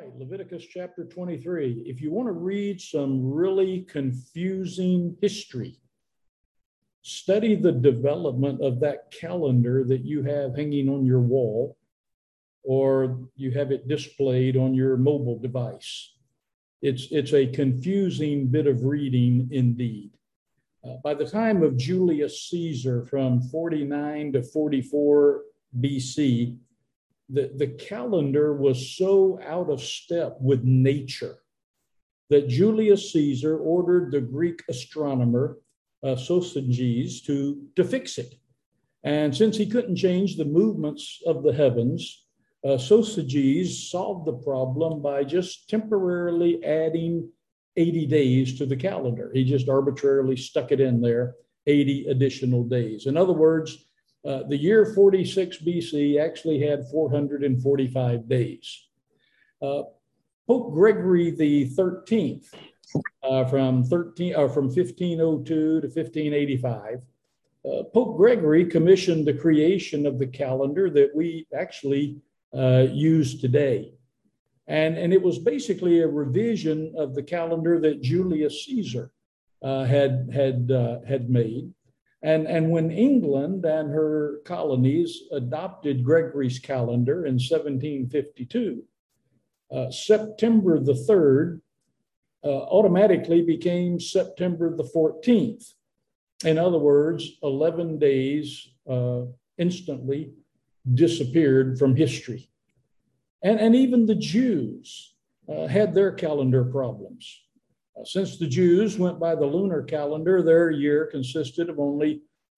right, Leviticus chapter 23. If you want to read some really confusing history, study the development of that calendar that you have hanging on your wall, or you have it displayed on your mobile device. It's a confusing bit of reading indeed. By the time of Julius Caesar, from 49 to 44 BC, the calendar was so out of step with nature that Julius Caesar ordered the Greek astronomer Sosigenes to fix it. And since he couldn't change the movements of the heavens, Sosigenes solved the problem by just temporarily adding 80 days to the calendar. He just arbitrarily stuck it in there, 80 additional days. In other words, the year 46 BC actually had 445 days. Pope Gregory the 13th, from 1502 to 1585, Pope Gregory commissioned the creation of the calendar that we actually use today. And it was basically a revision of the calendar that Julius Caesar had made. And when England and her colonies adopted Gregory's calendar in 1752, September the 3rd automatically became September the 14th. In other words, 11 days instantly disappeared from history. And even the Jews had their calendar problems. Since the Jews went by the lunar calendar, their year consisted of only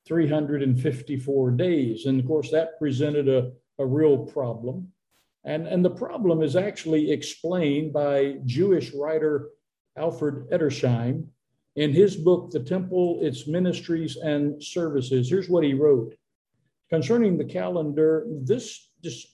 354 days. And of course, that presented a real problem. And the problem is actually explained by Jewish writer Alfred Edersheim in his book, The Temple, Its Ministries and Services. Here's what he wrote. Concerning the calendar, this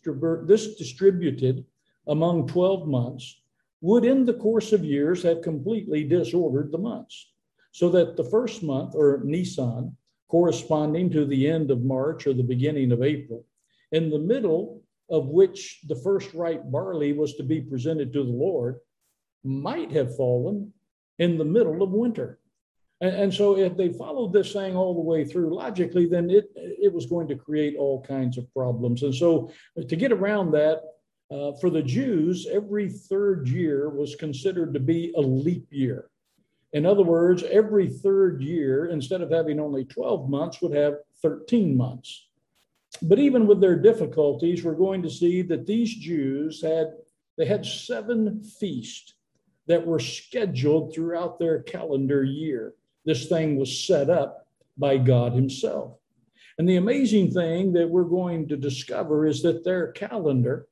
distributed among 12 months would in the course of years have completely disordered the months, so that the first month, or Nisan, corresponding to the end of March or the beginning of April, in the middle of which the first ripe barley was to be presented to the Lord, might have fallen in the middle of winter. And so if they followed this thing all the way through logically, then it was going to create all kinds of problems. And so to get around that, for the Jews, every third year was considered to be a leap year. In other words, every third year, instead of having only 12 months, would have 13 months. But even with their difficulties, we're going to see that these Jews had 7 feasts that were scheduled throughout their calendar year. This thing was set up by God himself. And the amazing thing that we're going to discover is that their calendar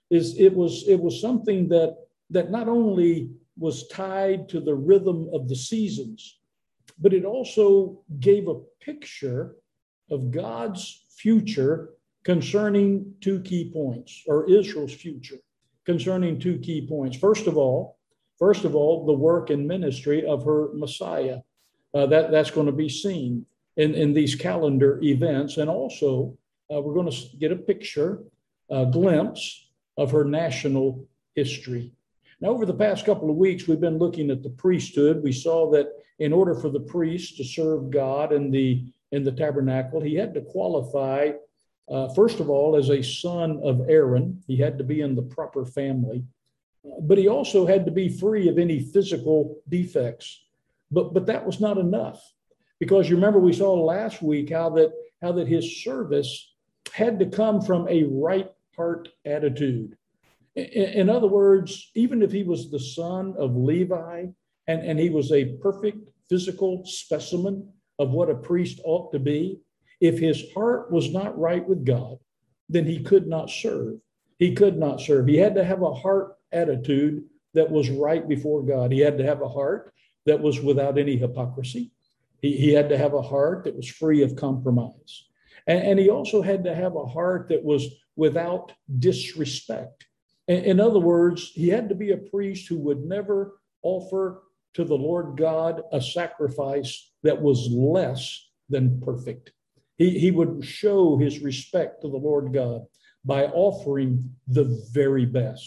was something that not only was tied to the rhythm of the seasons, but it also gave a picture of God's future concerning 2 key points, or Israel's future concerning 2 key points. First of all, the work and ministry of her Messiah. That's going to be seen in these calendar events. And also, we're going to get a picture, a glimpse of her national history. Now, over the past couple of weeks, we've been looking at the priesthood. We saw that in order for the priest to serve God in the tabernacle, he had to qualify, first of all, as a son of Aaron. He had to be in the proper family, but he also had to be free of any physical defects. But that was not enough, because you remember we saw last week how that his service had to come from a right heart attitude. In other words, even if he was the son of Levi and he was a perfect physical specimen of what a priest ought to be, if his heart was not right with God, then he could not serve. He could not serve. He had to have a heart attitude that was right before God. He had to have a heart that was without any hypocrisy. He had to have a heart that was free of compromise. And he also had to have a heart that was without disrespect. In other words, he had to be a priest who would never offer to the Lord God a sacrifice that was less than perfect. He would show his respect to the Lord God by offering the very best.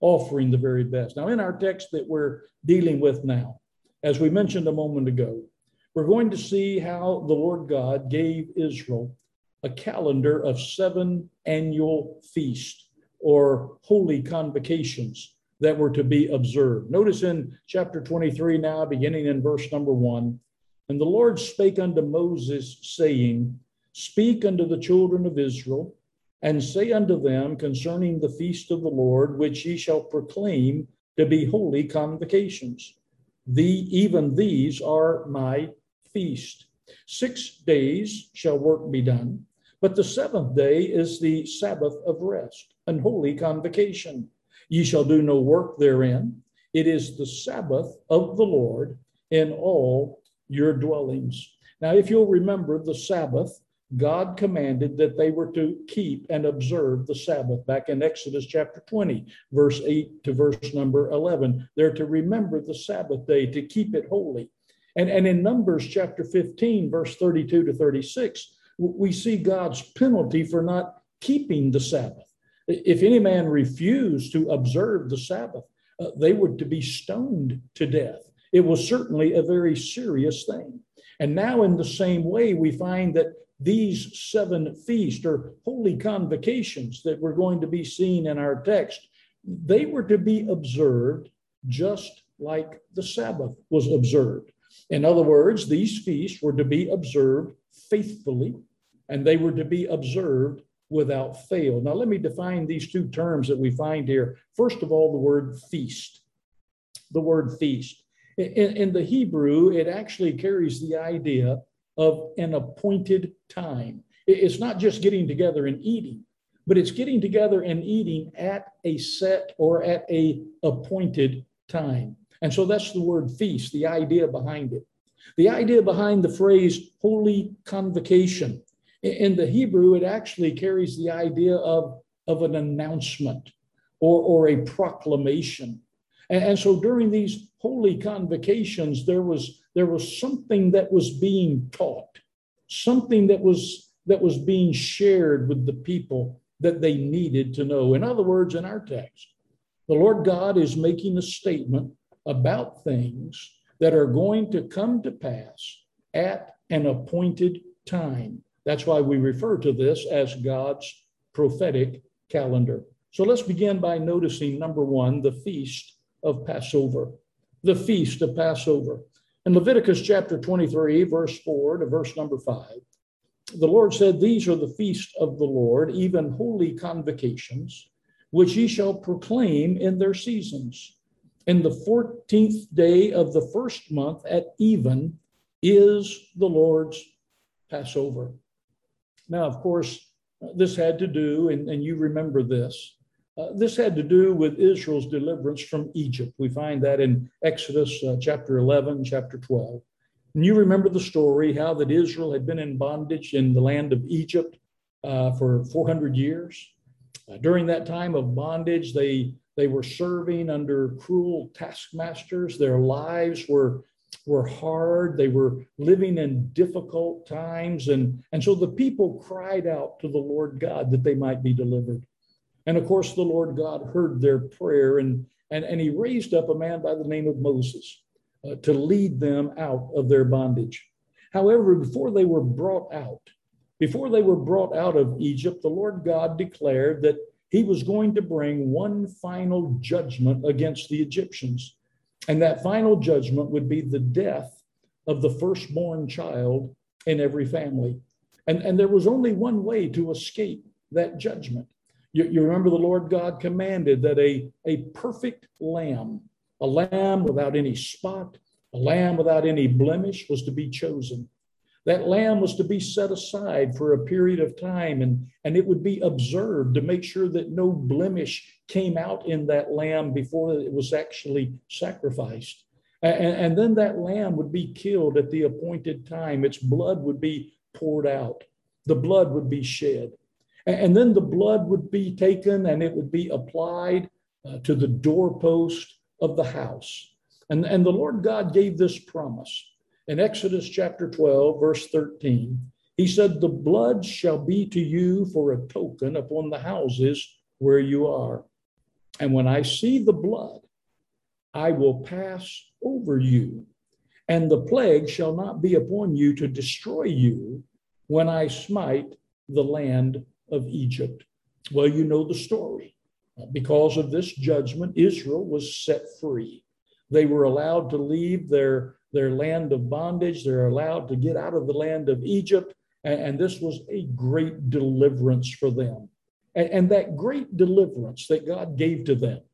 offering the very best. Now, in our text that we're dealing with now, as we mentioned a moment ago, we're going to see how the Lord God gave Israel a calendar of 7 annual feasts or holy convocations that were to be observed. Notice in chapter 23 now, beginning in verse number 1, and the Lord spake unto Moses, saying, Speak unto the children of Israel, and say unto them concerning the feast of the Lord, which ye shall proclaim to be holy convocations. Even these are my feast. 6 days shall work be done, but the 7th day is the Sabbath of rest, an holy convocation. Ye shall do no work therein. It is the Sabbath of the Lord in all your dwellings. Now, if you'll remember the Sabbath, God commanded that they were to keep and observe the Sabbath back in Exodus chapter 20, verse 8 to verse number 11. They're to remember the Sabbath day, to keep it holy. And in Numbers chapter 15, verse 32 to 36, we see God's penalty for not keeping the Sabbath. If any man refused to observe the Sabbath, they were to be stoned to death. It was certainly a very serious thing. And now in the same way, we find that these 7 feasts or holy convocations that we're going to be seeing in our text, they were to be observed just like the Sabbath was observed. In other words, these feasts were to be observed faithfully, and they were to be observed without fail. Now, let me define these 2 terms that we find here. First of all, the word feast. The word feast. In the Hebrew, it actually carries the idea of an appointed time. It's not just getting together and eating, but it's getting together and eating at a set or at a appointed time. And so that's the word feast, the idea behind it. The idea behind the phrase holy convocation. In the Hebrew, it actually carries the idea of an announcement or a proclamation. And so during these holy convocations, there was something that was being taught, something that was being shared with the people that they needed to know. In other words, in our text, the Lord God is making a statement about things that are going to come to pass at an appointed time. That's why we refer to this as God's prophetic calendar. So let's begin by noticing, number 1, the feast of Passover. The feast of Passover. In Leviticus chapter 23, verse 4 to verse number 5, the Lord said, These are the feasts of the Lord, even holy convocations, which ye shall proclaim in their seasons. In the 14th day of the first month at even is the Lord's Passover. Now, of course, this had to do, and you remember this, this had to do with Israel's deliverance from Egypt. We find that in Exodus chapter 11, chapter 12. And you remember the story, how that Israel had been in bondage in the land of Egypt for 400 years. During that time of bondage, they were serving under cruel taskmasters. Their lives were hard. They were living in difficult times. And so the people cried out to the Lord God that they might be delivered. And of course, the Lord God heard their prayer, and he raised up a man by the name of Moses to lead them out of their bondage. However, before they were brought out of Egypt, the Lord God declared that he was going to bring one final judgment against the Egyptians. And that final judgment would be the death of the firstborn child in every family. And there was only one way to escape that judgment. You remember the Lord God commanded that a perfect lamb, a lamb without any spot, a lamb without any blemish was to be chosen. That lamb was to be set aside for a period of time, and it would be observed to make sure that no blemish came out in that lamb before it was actually sacrificed. And then that lamb would be killed at the appointed time. Its blood would be poured out. The blood would be shed. And then the blood would be taken and it would be applied to the doorpost of the house. And the Lord God gave this promise. In Exodus chapter 12, verse 13, he said, The blood shall be to you for a token upon the houses where you are. And when I see the blood, I will pass over you, and the plague shall not be upon you to destroy you when I smite the land of Egypt. Well, you know the story. Because of this judgment, Israel was set free. They were allowed to leave their land of bondage. They're allowed to get out of the land of Egypt. And this was a great deliverance for them. And that great deliverance that God gave to them,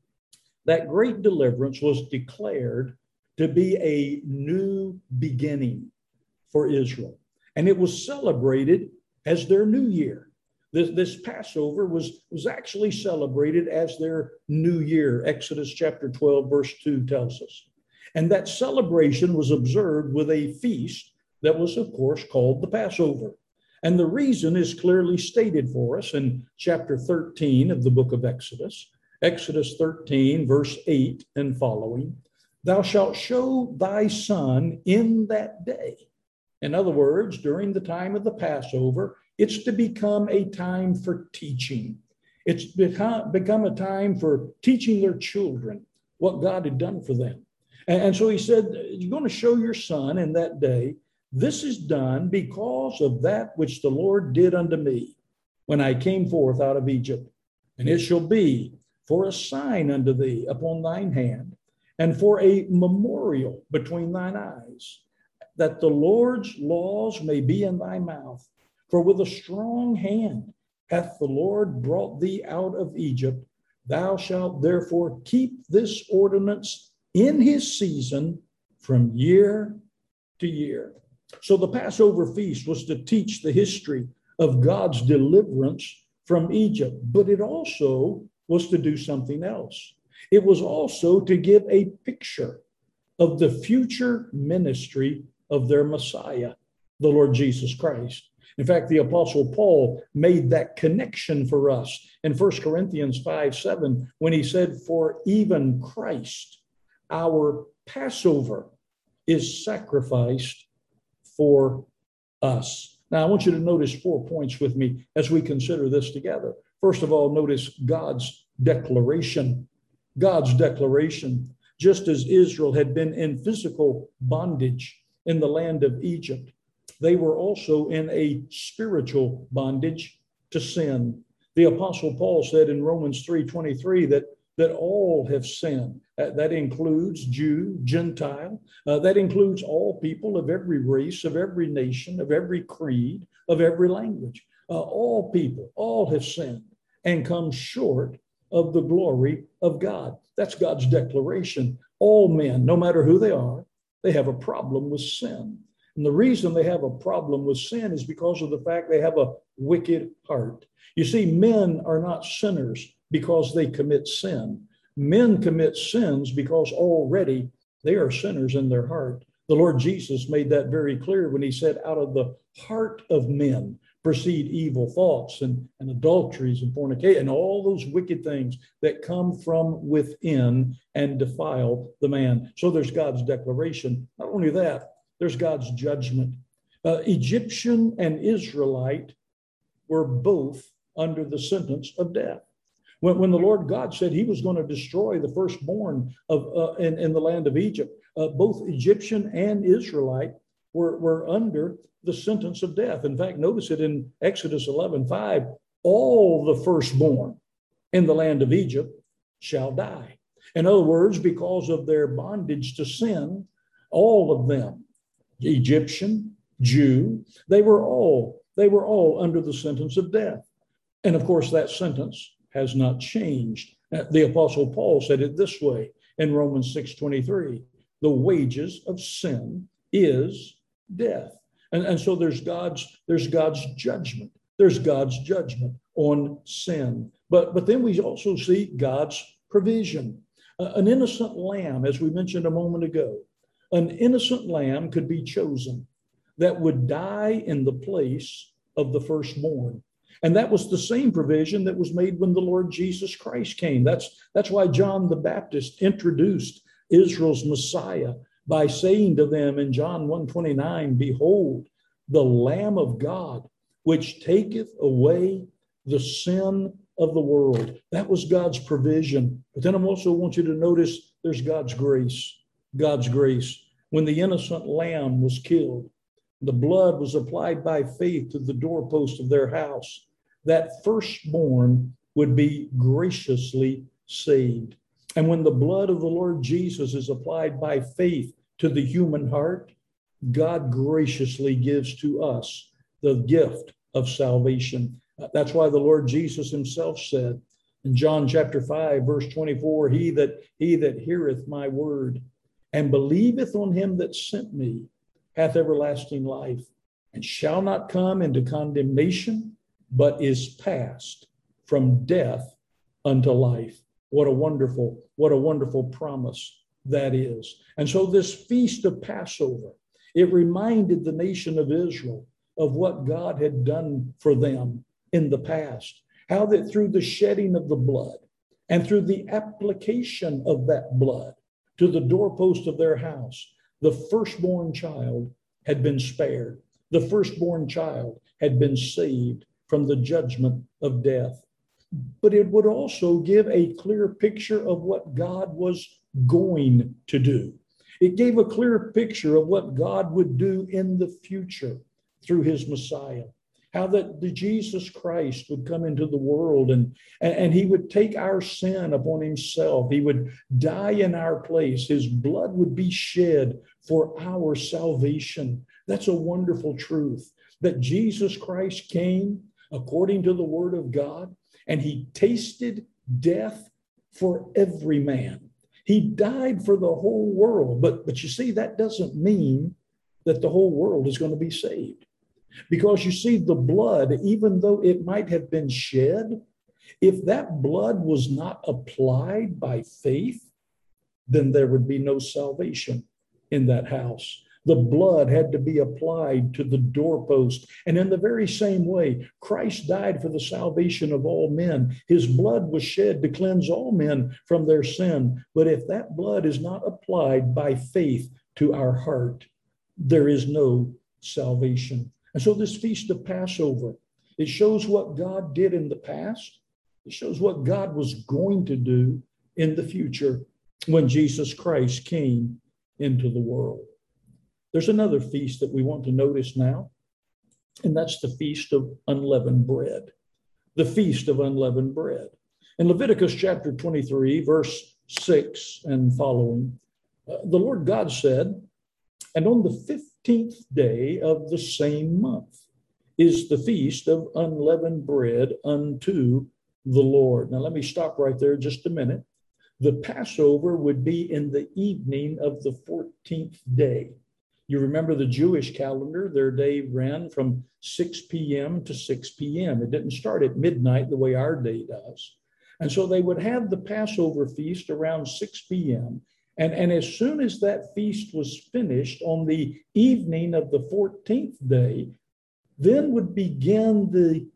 that great deliverance was declared to be a new beginning for Israel. And it was celebrated as their new year. This Passover was actually celebrated as their new year. Exodus chapter 12, verse 2 tells us. And that celebration was observed with a feast that was, of course, called the Passover. And the reason is clearly stated for us in chapter 13 of the book of Exodus. Exodus 13, verse 8 and following. Thou shalt show thy son in that day. In other words, during the time of the Passover, it's to become a time for teaching. It's become a time for teaching their children what God had done for them. And so he said, you're going to show your son in that day. This is done because of that which the Lord did unto me when I came forth out of Egypt. And it shall be for a sign unto thee upon thine hand, and for a memorial between thine eyes, that the Lord's laws may be in thy mouth. For with a strong hand hath the Lord brought thee out of Egypt. Thou shalt therefore keep this ordinance in his season from year to year. So the Passover feast was to teach the history of God's deliverance from Egypt, but it also was to do something else. It was also to give a picture of the future ministry of their Messiah, the Lord Jesus Christ. In fact, the Apostle Paul made that connection for us in 1 Corinthians 5:7 when he said, for even Christ, our Passover, is sacrificed for us. Now, I want you to notice 4 points with me as we consider this together. First of all, notice God's declaration. God's declaration. Just as Israel had been in physical bondage in the land of Egypt, they were also in a spiritual bondage to sin. The Apostle Paul said in Romans 3:23 that all have sinned. That includes Jew, Gentile. That includes all people of every race, of every nation, of every creed, of every language. All people, all have sinned and come short of the glory of God. That's God's declaration. All men, no matter who they have a problem with sin. And the reason they have a problem with sin is because of the fact they have a wicked heart. You see, men are not sinners because they commit sin. Men commit sins because already they are sinners in their heart. The Lord Jesus made that very clear when he said, out of the heart of men proceed evil thoughts and adulteries and fornication and all those wicked things that come from within and defile the man. So there's God's declaration. Not only that, there's God's judgment. Egyptian and Israelite were both under the sentence of death. When the Lord God said he was going to destroy the firstborn in the land of Egypt, both Egyptian and Israelite were under the sentence of death. In fact, notice it in Exodus 11:5, all the firstborn in the land of Egypt shall die. In other words, because of their bondage to sin, all of them, Egyptian, Jew, they were all under the sentence of death. And of course, that sentence has not changed. The Apostle Paul said it this way in Romans 6:23, the wages of sin is death. And so there's God's judgment. There's God's judgment on sin. But then we also see God's provision. An innocent lamb, as we mentioned a moment ago, an innocent lamb could be chosen that would die in the place of the firstborn. And that was the same provision that was made when the Lord Jesus Christ came. That's why John the Baptist introduced Israel's Messiah by saying to them in John 1:29, behold, the Lamb of God, which taketh away the sin of the world. That was God's provision. But then I also want you to notice there's God's grace. God's grace. When the innocent lamb was killed, the blood was applied by faith to the doorpost of their house. That firstborn would be graciously saved. And when the blood of the Lord Jesus is applied by faith to the human heart, God graciously gives to us the gift of salvation. That's why the Lord Jesus himself said in John chapter 5, verse 24, he that heareth my word and believeth on him that sent me hath everlasting life, and shall not come into condemnation, but is passed from death unto life. What a wonderful promise that is. And so this feast of Passover, it reminded the nation of Israel of what God had done for them in the past. How that through the shedding of the blood and through the application of that blood to the doorpost of their house, the firstborn child had been spared. The firstborn child had been saved from the judgment of death. But it would also give a clear picture of what God was going to do. It gave a clear picture of what God would do in the future through his Messiah. How that the Jesus Christ would come into the world and he would take our sin upon himself. He would die in our place. His blood would be shed for our salvation. That's a wonderful truth, that Jesus Christ came according to the word of God, and he tasted death for every man. He died for the whole world. But you see, that doesn't mean that the whole world is going to be saved. Because you see, the blood, even though it might have been shed, if that blood was not applied by faith, then there would be no salvation in that house. The blood had to be applied to the doorpost. And in the very same way, Christ died for the salvation of all men. His blood was shed to cleanse all men from their sin. But if that blood is not applied by faith to our heart, there is no salvation. And so this feast of Passover, it shows what God did in the past. It shows what God was going to do in the future when Jesus Christ came into the world. There's another feast that we want to notice now, and that's the Feast of Unleavened Bread. The Feast of Unleavened Bread. In Leviticus chapter 23, verse 6 and following, the Lord God said, "And on the 15th day of the same month is the Feast of Unleavened Bread unto the Lord." Now let me stop right there just a minute. The Passover would be in the evening of the 14th day. You remember the Jewish calendar, their day ran from 6 p.m. to 6 p.m. It didn't start at midnight the way our day does. And so they would have the Passover feast around 6 p.m. And as soon as that feast was finished on the evening of the 14th day, then would begin the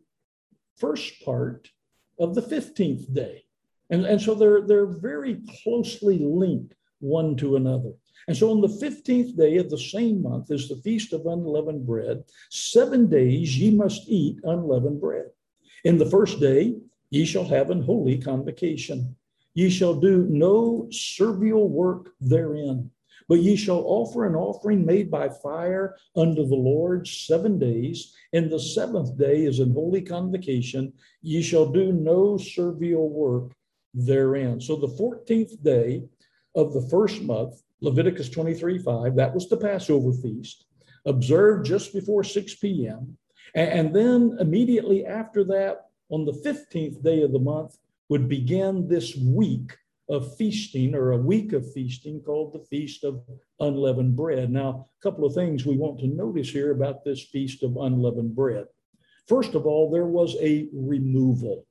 first part of the 15th day. And so they're very closely linked one to another. And so on the 15th day of the same month is the Feast of Unleavened Bread. 7 days ye must eat unleavened bread. In the first day ye shall have an holy convocation. Ye shall do no servile work therein, but ye shall offer an offering made by fire unto the Lord 7 days. In the 7th day is an holy convocation. Ye shall do no servile work therein. So the 14th day of the first month, Leviticus 23:5, that was the Passover feast, observed just before 6 p.m. And then immediately after that, on the 15th day of the month, would begin this week of feasting, or a week of feasting called the Feast of Unleavened Bread. Now, a couple of things we want to notice here about this Feast of Unleavened Bread. First of all, there was a removal.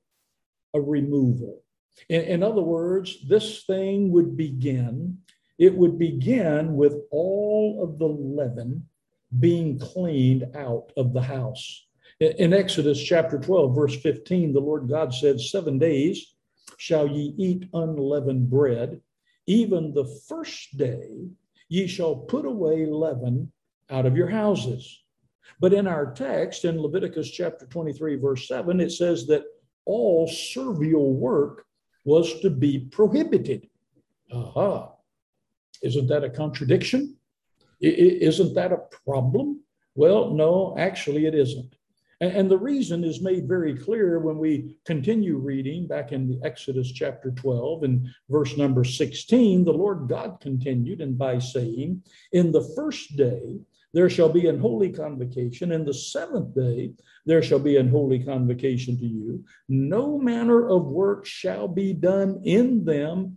In other words, this thing would begin. It would begin with all of the leaven being cleaned out of the house. In Exodus chapter 12, verse 15, the Lord God said, 7 days shall ye eat unleavened bread. Even the first day ye shall put away leaven out of your houses. But in our text, in Leviticus chapter 23, verse 7, it says that all servile work was to be prohibited. Aha. Isn't that a contradiction? Isn't that a problem? Well, no, actually it isn't. And the reason is made very clear when we continue reading back in the Exodus chapter 12 and verse number 16. The Lord God continued, and by saying, in the first day there shall be an holy convocation, and the seventh day there shall be an holy convocation to you. No manner of work shall be done in them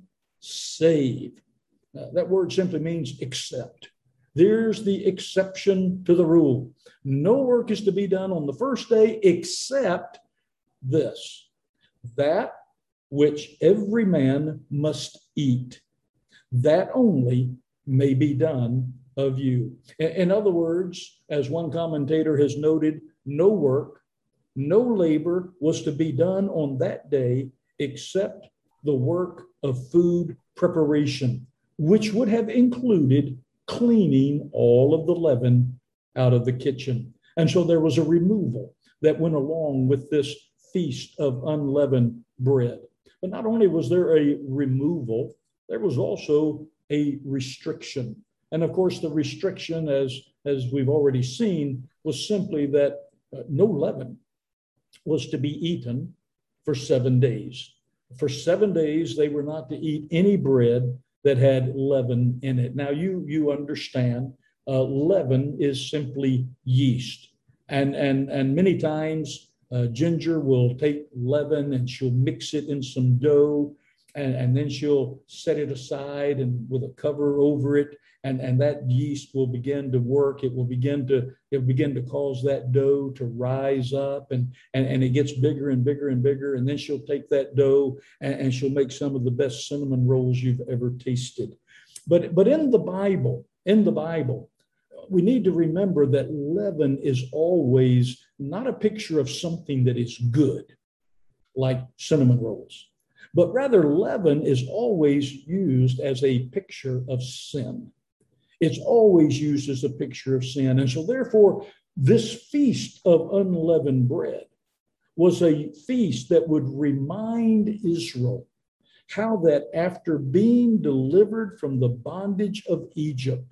save. That word simply means except. There's the exception to the rule. No work is to be done on the first day except this, that which every man must eat, that only may be done of you. In other words, as one commentator has noted, no work, no labor was to be done on that day except the work of food preparation, which would have included cleaning all of the leaven out of the kitchen. And so there was a removal that went along with this feast of unleavened bread. But not only was there a removal, there was also a restriction. And of course, the restriction, as we've already seen, was simply that no leaven was to be eaten for 7 days. For 7 days, they were not to eat any bread that had leaven in it. Now, you understand, leaven is simply yeast. And many times, Ginger will take leaven and she'll mix it in some dough, and then she'll set it aside and with a cover over it, and that yeast will begin to work. It will begin to cause that dough to rise up, and it gets bigger and bigger and bigger. And then she'll take that dough and she'll make some of the best cinnamon rolls you've ever tasted. But in the Bible, we need to remember that leaven is always not a picture of something that is good, like cinnamon rolls, but rather leaven is always used as a picture of sin. It's always used as a picture of sin. And so therefore, this feast of unleavened bread was a feast that would remind Israel how that after being delivered from the bondage of Egypt,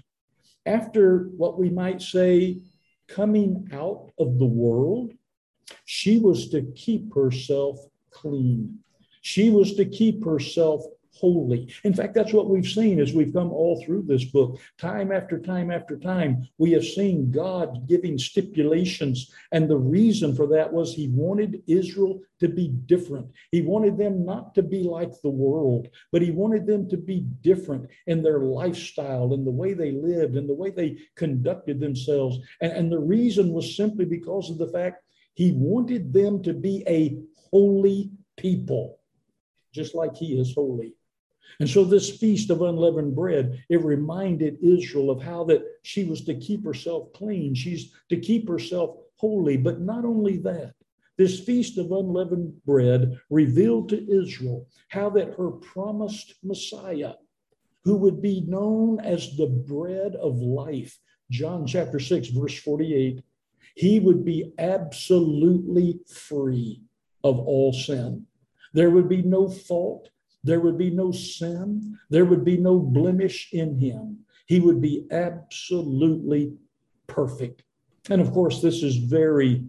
after what we might say coming out of the world, she was to keep herself clean. She was to keep herself holy. In fact, that's what we've seen as we've come all through this book. Time after time after time, we have seen God giving stipulations. And the reason for that was he wanted Israel to be different. He wanted them not to be like the world, but he wanted them to be different in their lifestyle, in the way they lived, in the way they conducted themselves. And the reason was simply because of the fact he wanted them to be a holy people, just like he is holy. And so this feast of unleavened bread, it reminded Israel of how that she was to keep herself clean. She's to keep herself holy. But not only that, this feast of unleavened bread revealed to Israel how that her promised Messiah, who would be known as the bread of life, John chapter 6, verse 48, he would be absolutely free of all sin. There would be no fault. There would be no sin. There would be no blemish in him. He would be absolutely perfect. And of course, this is very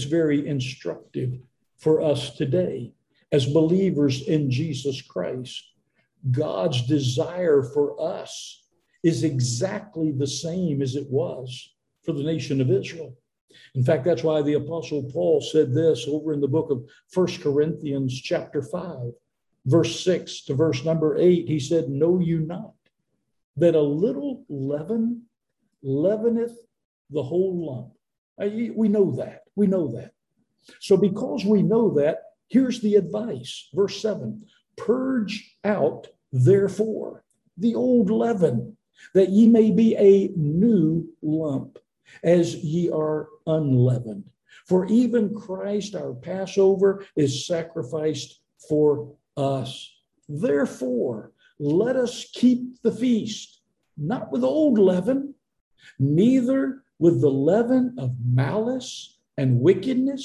instructive for us today as believers in Jesus Christ. God's desire for us is exactly the same as it was for the nation of Israel. In fact, that's why the Apostle Paul said this over in the book of 1 Corinthians chapter 5, verse 6 to verse number 8. He said, "Know you not that a little leaven leaveneth the whole lump?" We know that. We know that. So because we know that, here's the advice. Verse 7, "Purge out, therefore, the old leaven, that ye may be a new lump, as ye are unleavened. For even Christ, our Passover, is sacrificed for us. Therefore, let us keep the feast, not with old leaven, neither with the leaven of malice and wickedness,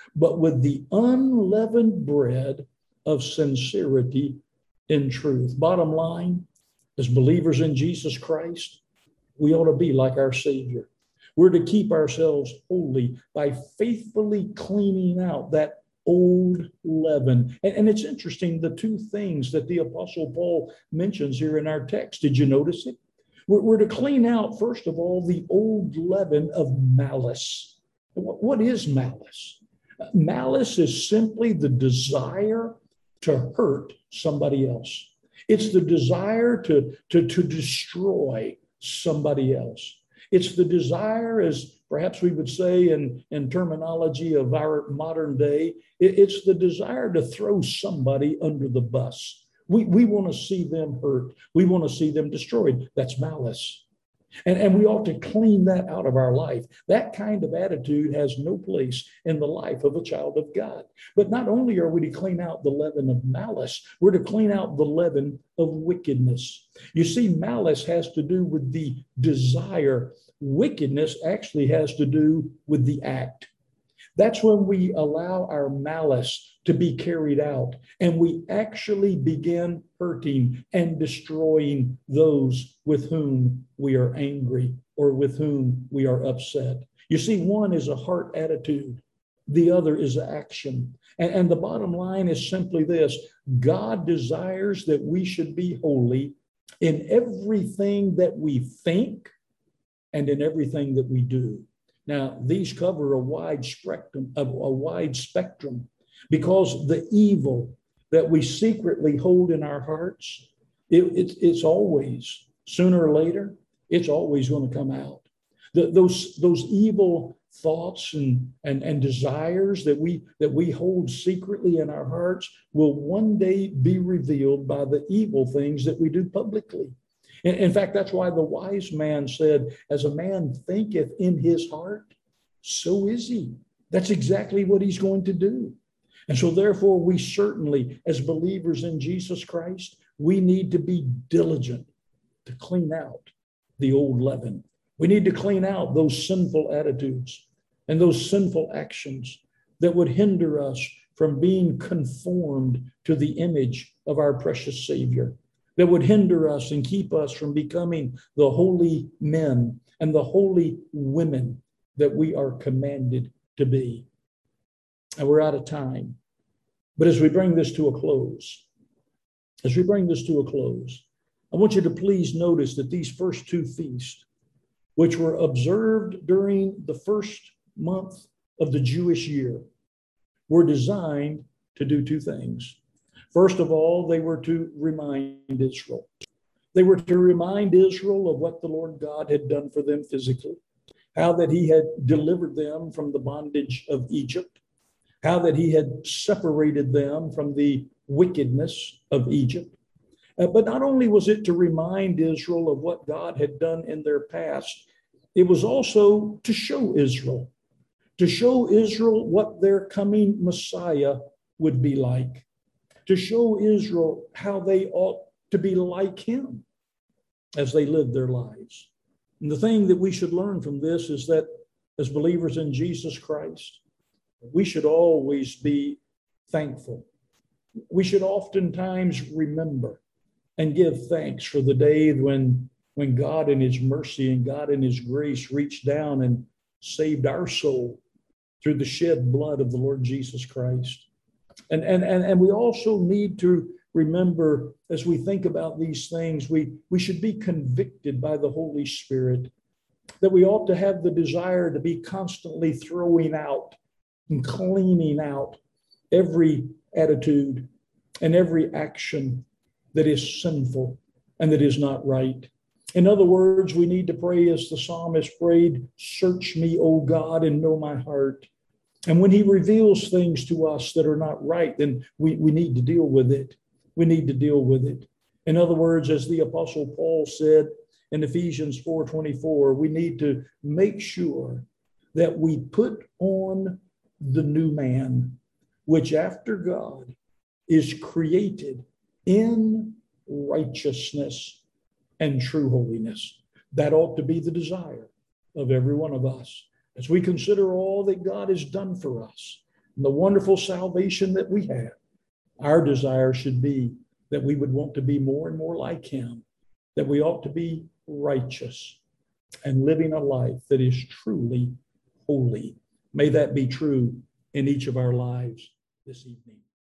but with the unleavened bread of sincerity in truth. Bottom line, as believers in Jesus Christ, we ought to be like our Savior. We're to keep ourselves holy by faithfully cleaning out that old leaven. And it's interesting, the two things that the Apostle Paul mentions here in our text. Did you notice it? We're to clean out, first of all, the old leaven of malice. What is malice? Malice is simply the desire to hurt somebody else. It's the desire to destroy somebody else. It's the desire, as perhaps we would say in terminology of our modern day, it's the desire to throw somebody under the bus. We want to see them hurt. We want to see them destroyed. That's malice. And we ought to clean that out of our life. That kind of attitude has no place in the life of a child of God. But not only are we to clean out the leaven of malice, we're to clean out the leaven of wickedness. You see, malice has to do with the desire. Wickedness actually has to do with the act. That's when we allow our malice to be carried out and we actually begin hurting and destroying those with whom we are angry or with whom we are upset. You see, one is a heart attitude, the other is action. And the bottom line is simply this: God desires that we should be holy in everything that we think and in everything that we do. Now, these cover a wide spectrum, because the evil that we secretly hold in our hearts, it's always, sooner or later, it's always going to come out. Those evil thoughts and desires that we hold secretly in our hearts will one day be revealed by the evil things that we do publicly. In fact, that's why the wise man said, as a man thinketh in his heart, so is he. That's exactly what he's going to do. And so therefore, we certainly, as believers in Jesus Christ, we need to be diligent to clean out the old leaven. We need to clean out those sinful attitudes and those sinful actions that would hinder us from being conformed to the image of our precious Savior, that would hinder us and keep us from becoming the holy men and the holy women that we are commanded to be. And we're out of time. But as we bring this to a close, I want you to please notice that these first two feasts, which were observed during the first month of the Jewish year, were designed to do two things. First of all, they were to remind Israel. They were to remind Israel of what the Lord God had done for them physically, how that he had delivered them from the bondage of Egypt, how that he had separated them from the wickedness of Egypt. But not only was it to remind Israel of what God had done in their past, it was also to show Israel what their coming Messiah would be like, to show Israel how they ought to be like him as they lived their lives. And the thing that we should learn from this is that as believers in Jesus Christ, we should always be thankful. We should oftentimes remember and give thanks for the day when God in his mercy and God in his grace reached down and saved our soul through the shed blood of the Lord Jesus Christ. And we also need to remember, as we think about these things, we should be convicted by the Holy Spirit, that we ought to have the desire to be constantly throwing out and cleaning out every attitude and every action that is sinful and that is not right. In other words, we need to pray as the psalmist prayed, "Search me, O God, and know my heart." And when he reveals things to us that are not right, then we need to deal with it. We need to deal with it. In other words, as the Apostle Paul said in Ephesians 4:24, we need to make sure that we put on the new man, which after God is created in righteousness and true holiness. That ought to be the desire of every one of us. As we consider all that God has done for us, and the wonderful salvation that we have, our desire should be that we would want to be more and more like him, that we ought to be righteous and living a life that is truly holy. May that be true in each of our lives this evening.